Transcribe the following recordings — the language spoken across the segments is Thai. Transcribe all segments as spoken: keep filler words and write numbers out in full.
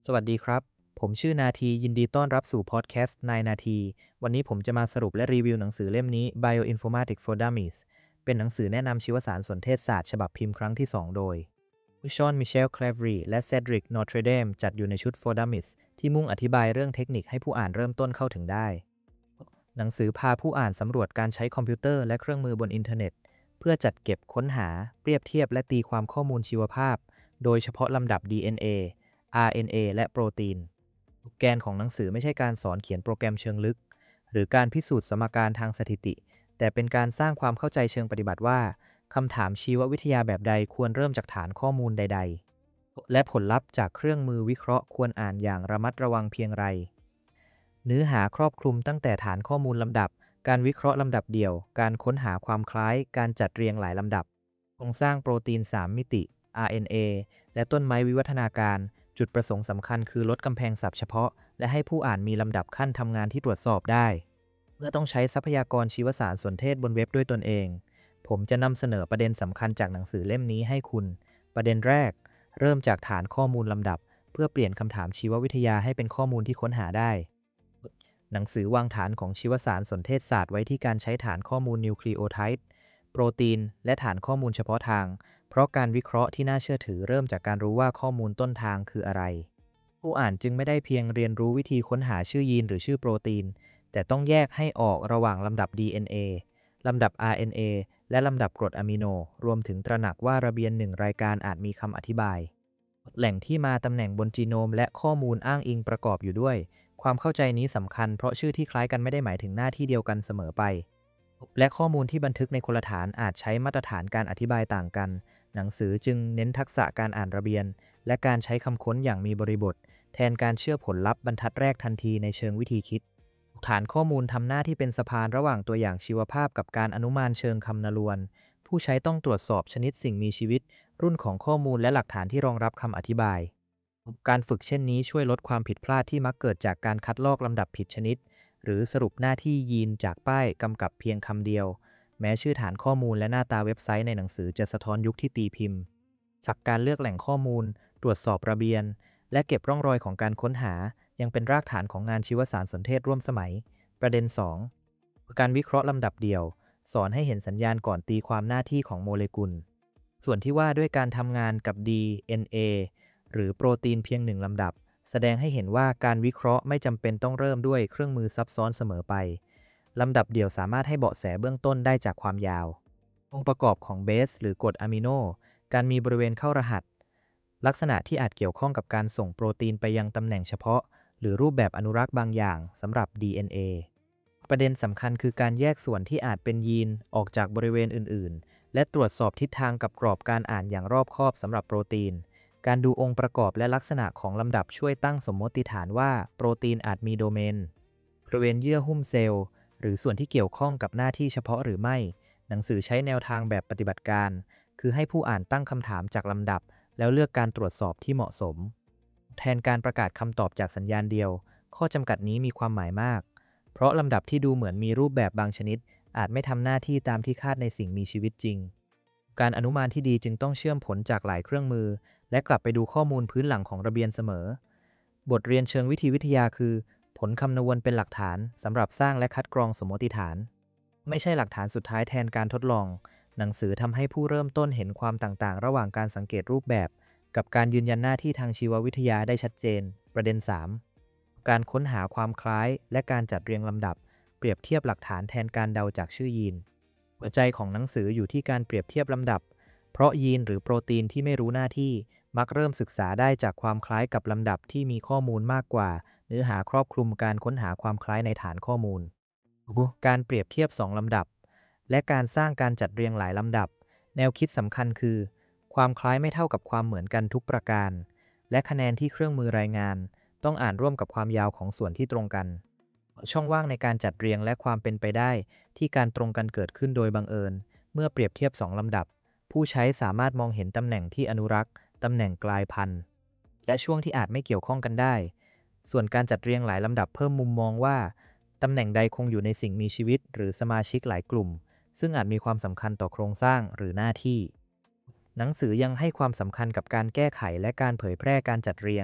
สวัสดีครับ ผมชื่อนาทียินดีต้อนรับสู่พอดแคสต์นายนาที วันนี้ผมจะมาสรุปและรีวิวหนังสือเล่มนี้ Bioinformatics for Dummies เป็นหนังสือแนะนำชีวสารสนเทศศาสตร์ฉบับพิมพ์ครั้งที่ สอง โดยชอนมิเชล แคลฟรีและเซดริก นอร์เทรเดมจัดอยู่ในชุด For Dummies ที่มุ่งอธิบายเรื่องเทคนิคให้ผู้อ่านเริ่มต้นเข้าถึงได้ หนังสือพาผู้อ่านสำรวจการใช้คอมพิวเตอร์และเครื่องมือบนอินเทอร์เน็ตเพื่อจัดเก็บค้นหาเปรียบเทียบและตีความข้อมูลชีวภาพโดยเฉพาะลำดับ ดี เอ็น เอ อาร์ เอ็น เอ และโปรตีน แกนของหนังสือไม่ใช่การสอนเขียนโปรแกรมเชิงลึกหรือการพิสูจน์สมการทางสถิติแต่เป็นการสร้างความเข้าใจเชิงปฏิบัติว่าคำถามชีววิทยาแบบใดควรเริ่มจากฐานข้อมูลใดๆและผลลัพธ์จากเครื่องมือวิเคราะห์ควรอ่านอย่างระมัดระวังเพียงไรเนื้อหาครอบคลุมตั้งแต่ฐานข้อมูลลำดับการวิเคราะห์ลำดับเดี่ยวการค้นหาความคล้ายการจัดเรียงหลายลำดับโครงสร้างโปรตีนสามมิติ อาร์ เอ็น เอ และต้นไม้วิวัฒนาการจุดประสงค์สำคัญคือลดกำแพงศัพท์เฉพาะและให้ผู้อ่านมีลำดับขั้นทำงานที่ตรวจสอบได้เมื่อต้องใช้ทรัพยากรชีวสารสนเทศบนเว็บด้วยตนเองผมจะนำเสนอประเด็นสำคัญจากหนังสือเล่มนี้ให้คุณประเด็นแรกเริ่มจากฐานข้อมูลลำดับเพื่อเปลี่ยนคำถามชีววิทยาให้เป็นข้อมูลที่ค้นหาได้หนังสือวางฐานของชีวสารสนเทศศาสตร์ไว้ที่การใช้ฐานข้อมูลนิวคลีโอไทด์โปรตีนและฐานข้อมูลเฉพาะทางเพราะการวิเคราะห์ที่น่าเชื่อถือเริ่มจากการรู้ว่าข้อมูลต้นทางคืออะไรผู้อ่านจึงไม่ได้เพียงเรียนรู้วิธีค้นหาชื่อยีนหรือชื่อโปรตีนแต่ต้องแยกให้ออกระหว่างลำดับ ดี เอ็น เอ ลำดับ อาร์ เอ็น เอ และลำดับกรดอะมิโนรวมถึงตระหนักว่าระเบียนหนึ่งรายการอาจมีคำอธิบายแหล่งที่มาตำแหน่งบนจีโนมและข้อมูลอ้างอิงประกอบอยู่ด้วยความเข้าใจนี้สำคัญเพราะชื่อที่คล้ายกันไม่ได้หมายถึงหน้าที่เดียวกันเสมอไปและข้อมูลที่บันทึกในคนละฐานอาจใช้มาตรฐานการอธิบายต่างกันหนังสือจึงเน้นทักษะการอ่านระเบียนและการใช้คำค้นอย่างมีบริบทแทนการเชื่อผลลัพธ์บรรทัดแรกทันทีในเชิงวิธีคิดฐานข้อมูลทำหน้าที่เป็นสะพานระหว่างตัวอย่างชีวภาพกับการอนุมานเชิงคำนวณผู้ใช้ต้องตรวจสอบชนิดสิ่งมีชีวิตรุ่นของข้อมูลและหลักฐานที่รองรับคำอธิบายการฝึกเช่นนี้ช่วยลดความผิดพลาดที่มักเกิดจากการคัดลอกลำดับผิดชนิดหรือสรุปหน้าที่ยีนจากป้ายกำกับเพียงคำเดียวแม้ชื่อฐานข้อมูลและหน้าตาเว็บไซต์ในหนังสือจะสะท้อนยุคที่ตีพิมพ์สักการเลือกแหล่งข้อมูลตรวจสอบระเบียนและเก็บร่องรอยของการค้นหายังเป็นรากฐานของงานชีวสารสนเทศร่วมสมัยประเด็น สอง การวิเคราะห์ลำดับเดี่ยวสอนให้เห็นสัญญาณก่อนตีความหน้าที่ของโมเลกุลส่วนที่ว่าด้วยการทำงานกับ ดี เอ็น เอ หรือโปรตีนเพียงหนึ่งลำดับแสดงให้เห็นว่าการวิเคราะห์ไม่จำเป็นต้องเริ่มด้วยเครื่องมือซับซ้อนเสมอไปลำดับเดี่ยวสามารถให้เบาะแสเบื้องต้นได้จากความยาวองค์ประกอบของเบสหรือกรดอะมิโนการมีบริเวณเข้ารหัสลักษณะที่อาจเกี่ยวข้องกับการส่งโปรตีนไปยังตำแหน่งเฉพาะหรือรูปแบบอนุรักษ์บางอย่างสำหรับ ดี เอ็น เอ ประเด็นสำคัญคือการแยกส่วนที่อาจเป็นยีนออกจากบริเวณอื่นๆและตรวจสอบทิศทางกับกรอบการอ่านอย่างรอบคอบสำหรับโปรตีนการดูองค์ประกอบและลักษณะของลำดับช่วยตั้งสมมติฐานว่าโปรตีนอาจมีโดเมนบริเวณเยื่อหุ้มเซลล์หรือส่วนที่เกี่ยวข้องกับหน้าที่เฉพาะหรือไม่หนังสือใช้แนวทางแบบปฏิบัติการคือให้ผู้อ่านตั้งคำถามจากลำดับแล้วเลือกการตรวจสอบที่เหมาะสมแทนการประกาศคำตอบจากสัญญาณเดียวข้อจำกัดนี้มีความหมายมากเพราะลำดับที่ดูเหมือนมีรูปแบบบางชนิดอาจไม่ทำหน้าที่ตามที่คาดในสิ่งมีชีวิตจริงการอนุมานที่ดีจึงต้องเชื่อมผลจากหลายเครื่องมือและกลับไปดูข้อมูลพื้นหลังของระเบียนเสมอบทเรียนเชิงวิธีวิทยาคือผลคำนวณเป็นหลักฐานสำหรับสร้างและคัดกรองสมมติฐานไม่ใช่หลักฐานสุดท้ายแทนการทดลองหนังสือทำให้ผู้เริ่มต้นเห็นความต่างๆระหว่างการสังเกตรูปแบบกับการยืนยันหน้าที่ทางชีววิทยาได้ชัดเจนประเด็น สาม การค้นหาความคล้ายและการจัดเรียงลำดับเปรียบเทียบหลักฐานแทนการเดาจากชื่อยีนหัวใจของหนังสืออยู่ที่การเปรียบเทียบลำดับเพราะยีนหรือโปรตีนที่ไม่รู้หน้าที่มักเริ่มศึกษาได้จากความคล้ายกับลำดับที่มีข้อมูลมากกว่าเนื้อหาครอบคลุมการค้นหาความคล้ายในฐานข้อมูลการเปรียบเทียบสองลำดับและการสร้างการจัดเรียงหลายลำดับแนวคิดสำคัญคือความคล้ายไม่เท่ากับความเหมือนกันทุกประการและคะแนนที่เครื่องมือรายงานต้องอ่านร่วมกับความยาวของส่วนที่ตรงกันช่องว่างในการจัดเรียงและความเป็นไปได้ที่การตรงกันเกิดขึ้นโดยบังเอิญเมื่อเปรียบเทียบสองลำดับผู้ใช้สามารถมองเห็นตำแหน่งที่อนุรักษ์ตำแหน่งกลายพันธุ์และช่วงที่อาจไม่เกี่ยวข้องกันได้ส่วนการจัดเรียงหลายลำดับเพิ่มมุมมองว่าตำแหน่งใดคงอยู่ในสิ่งมีชีวิตหรือสมาชิกหลายกลุ่มซึ่งอาจมีความสำคัญต่อโครงสร้างหรือหน้าที่หนังสือยังให้ความสำคัญกับการแก้ไขและการเผยแพร่การจัดเรียง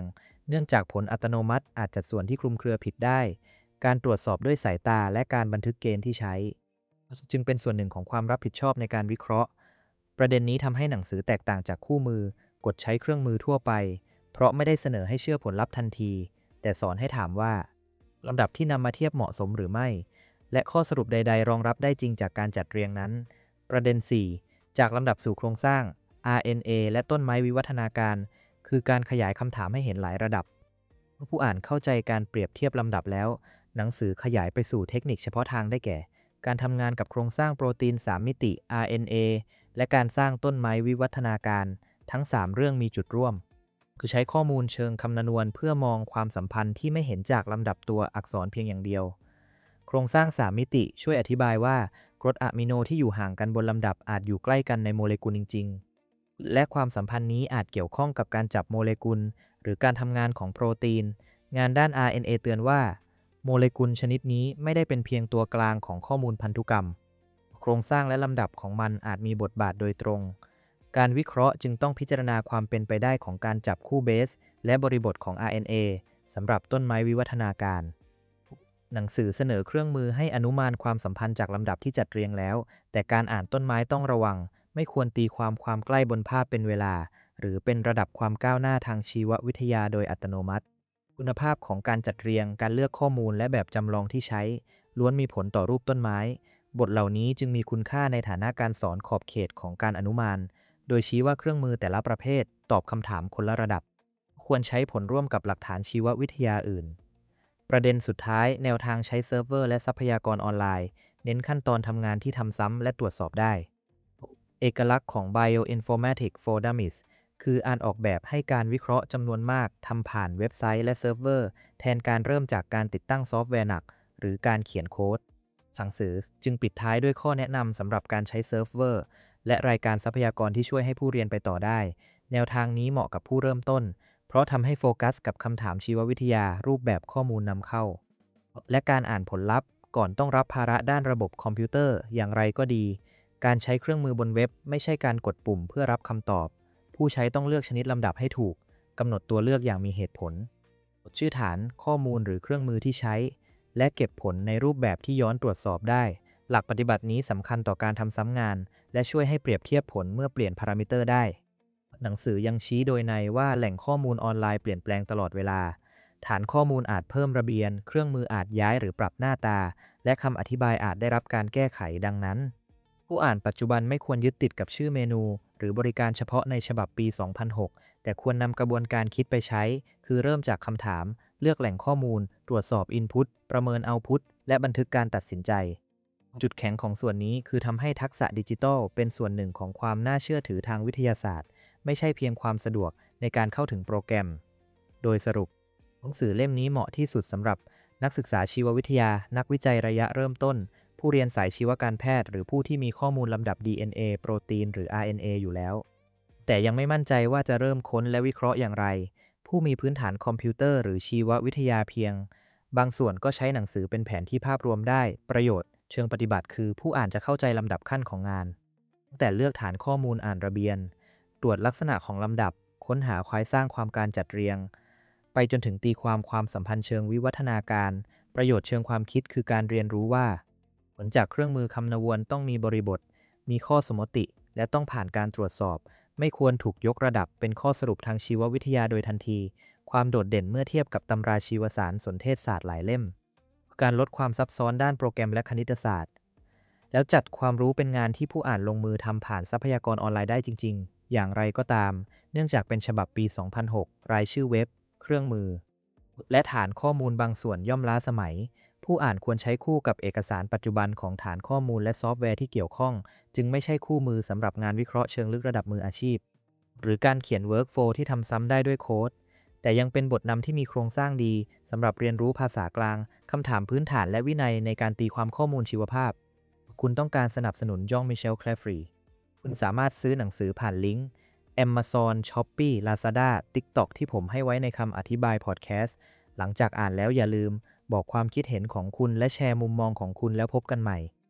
เนื่องจากผลอัตโนมัติอาจจัดส่วนที่คลุมเครือผิดได้ การตรวจสอบด้วยสายตาและการบันทึกเกณฑ์ที่ใช้ จึงเป็นส่วนหนึ่งของความรับผิดชอบในการวิเคราะห์ ประเด็นนี้ทำให้หนังสือแตกต่างจากคู่มือกดใช้เครื่องมือทั่วไป เพราะไม่ได้เสนอให้เชื่อผลลัพธ์ทันที แต่สอนให้ถามว่าลำดับที่นำมาเทียบเหมาะสมหรือไม่ และข้อสรุปใดๆรองรับได้จริงจากการจัดเรียงนั้น ประเด็น สี่ จากลำดับสู่โครงสร้าง อาร์ เอ็น เอ และต้นไม้วิวัฒนาการ คือการขยายคำถามให้เห็นหลายระดับ เมื่อผู้อ่านเข้าใจการเปรียบเทียบลำดับแล้ว หนังสือขยายไปสู่เทคนิคเฉพาะทางได้แก่ การทำงานกับโครงสร้างโปรตีน สาม มิติ อาร์ เอ็น เอ และการสร้างต้นไม้วิวัฒนาการ ทั้ง สาม เรื่องมีจุดร่วม คือใช้ข้อมูลเชิงคำนวณเพื่อมองความสัมพันธ์ที่ไม่เห็นจากลำดับตัวอักษรเพียงอย่างเดียว โครงสร้าง สาม มิติช่วยอธิบายว่ากรดอะมิโนที่อยู่ห่างกันบนลำดับอาจอยู่ใกล้กันในโมเลกุลจริงๆ และความสัมพันธ์นี้อาจเกี่ยวข้องกับการจับโมเลกุลหรือการทำงานของโปรตีน งานด้าน อาร์ เอ็น เอ เตือนว่าโมเลกุลชนิดนี้ไม่ได้เป็นเพียงตัวกลางของข้อมูลพันธุกรรม โครงสร้างและลำดับของมันอาจมีบทบาทโดยตรง การวิเคราะห์จึงต้องพิจารณาความเป็นไปได้ของการจับคู่เบสและบริบทของ อาร์ เอ็น เอ สำหรับต้นไม้วิวัฒนาการ หนังสือเสนอเครื่องมือให้อนุมานความสัมพันธ์จากลำดับที่จัดเรียงแล้ว แต่การอ่านต้นไม้ต้องระวัง ไม่ควรตีความความใกล้บนภาพเป็นเวลา หรือเป็นระดับความก้าวหน้าทางชีววิทยาโดยอัตโนมัติ คุณภาพของการจัดเรียง การเลือกข้อมูลและแบบจำลองที่ใช้ ล้วนมีผลต่อรูปต้นไม้ บทเหล่านี้จึงมีคุณค่าในฐานะการสอนขอบเขตของการอนุมาน โดยชี้ว่าเครื่องมือแต่ละประเภทตอบคำถามคนละระดับ ควรใช้ผลร่วมกับหลักฐานชีววิทยาอื่น ประเด็นสุดท้ายแนวทางใช้เซิร์ฟเวอร์และทรัพยากรออนไลน์ เน้นขั้นตอนทำงานที่ทำซ้ำและตรวจสอบได้ เอกลักษณ์ของ Bioinformatics for Dummies คืออ่านออกแบบให้การวิเคราะห์จำนวนมากทำผ่านเว็บไซต์และเซิร์ฟเวอร์แทนการเริ่มจากการติดตั้งซอฟต์แวร์หนักหรือการเขียนโค้ดหนังสือจึงปิดท้ายด้วยข้อแนะนำสำหรับการใช้เซิร์ฟเวอร์และรายการทรัพยากรที่ช่วยให้ผู้เรียนไปต่อได้แนวทางนี้เหมาะกับผู้เริ่มต้นเพราะทำให้โฟกัสกับคำถามชีววิทยารูปแบบข้อมูลนำเข้าและการอ่านผลลัพธ์ก่อนต้องรับภาระด้านระบบคอมพิวเตอร์อย่างไรก็ดีการใช้เครื่องมือบนเว็บไม่ใช่การกดปุ่มเพื่อรับคำตอบผู้ใช้ต้องเลือกชนิดลำดับให้ถูกกำหนดตัวเลือกอย่างมีเหตุผลชื่อฐานข้อมูลหรือเครื่องมือที่ใช้และเก็บผลในรูปแบบที่ย้อนตรวจสอบได้หลักปฏิบัตินี้สำคัญต่อการทำซ้ำงานและช่วยให้เปรียบเทียบผลเมื่อเปลี่ยนพารามิเตอร์ได้หนังสือยังชี้โดยในว่าแหล่งข้อมูลออนไลน์เปลี่ยนแปลงตลอดเวลาฐานข้อมูลอาจเพิ่มระเบียนเครื่องมืออาจย้ายหรือปรับหน้าตาและคำอธิบายอาจได้รับการแก้ไขดังนั้นผู้อ่านปัจจุบันไม่ควรยึดติดกับชื่อเมนูหรือบริการเฉพาะในฉบับปี สองพันหก แต่ควรนำกระบวนการคิดไปใช้คือเริ่มจากคำถามเลือกแหล่งข้อมูลตรวจสอบ Input ประเมิน Output และบันทึกการตัดสินใจจุดแข็งของส่วนนี้คือทำให้ทักษะดิจิทัลเป็นส่วนหนึ่งของความน่าเชื่อถือทางวิทยาศาสตร์ไม่ใช่เพียงความสะดวกในการเข้าถึงโปรแกรมโดยสรุปหนังสือเล่มนี้เหมาะที่สุดสำหรับนักศึกษาชีววิทยานักวิจัยระยะเริ่มต้นผู้เรียนสายชีวการแพทย์หรือผู้ที่มีข้อมูลลำดับ ดี เอ็น เอ โปรตีนหรือ อาร์ เอ็น เอ อยู่แล้วแต่ยังไม่มั่นใจว่าจะเริ่มค้นและวิเคราะห์อย่างไรผู้มีพื้นฐานคอมพิวเตอร์หรือชีววิทยาเพียงบางส่วนก็ใช้หนังสือเป็นแผนที่ภาพรวมได้ประโยชน์เชิงปฏิบัติคือผู้อ่านจะเข้าใจลำดับขั้นของงานแต่เลือกฐานข้อมูลอ่านระเบียนตรวจลักษณะของลำดับค้นหาควายสร้างความการจัดเรียงไปจนถึงตีความความสัมพันธ์เชิงวิวัฒนาการประโยชน์เชิงความคิดคือการเรียนรู้ว่าผลจากเครื่องมือคำนวณต้องมีบริบทมีข้อสมมติและต้องผ่านการตรวจสอบไม่ควรถูกยกระดับเป็นข้อสรุปทางชีววิทยาโดยทันทีความโดดเด่นเมื่อเทียบกับตำราชีวสารสนเทศศาสตร์หลายเล่มการลดความซับซ้อนด้านโปรแกรมและคณิตศาสตร์แล้วจัดความรู้เป็นงานที่ผู้อ่านลงมือทำผ่านทรัพยากรออนไลน์ได้จริงๆอย่างไรก็ตามเนื่องจากเป็นฉบับปี สองพันหก รายชื่อเว็บเครื่องมือและฐานข้อมูลบางส่วนย่อมล้าสมัยผู้อ่านควรใช้คู่กับเอกสารปัจจุบันของฐานข้อมูลและซอฟต์แวร์ที่เกี่ยวข้องจึงไม่ใช่คู่มือสำหรับงานวิเคราะห์เชิงลึกระดับมืออาชีพหรือการเขียน workflow ที่ทำซ้ำได้ด้วยโค้ดแต่ยังเป็นบทนำที่มีโครงสร้างดีสำหรับเรียนรู้ภาษากลางคำถามพื้นฐานและวินัยในการตีความข้อมูลชีวภาพคุณต้องการสนับสนุนจองมิเชล แคลฟรีคุณสามารถซื้อหนังสือผ่านลิงก์ Amazon Shopee Lazada TikTok ที่ผมให้ไว้ในคำอธิบายพอดแคสต์หลังจากอ่านแล้วอย่าลืมบอกความคิดเห็นของคุณและแชร์มุมมองของคุณแล้วพบกันใหม่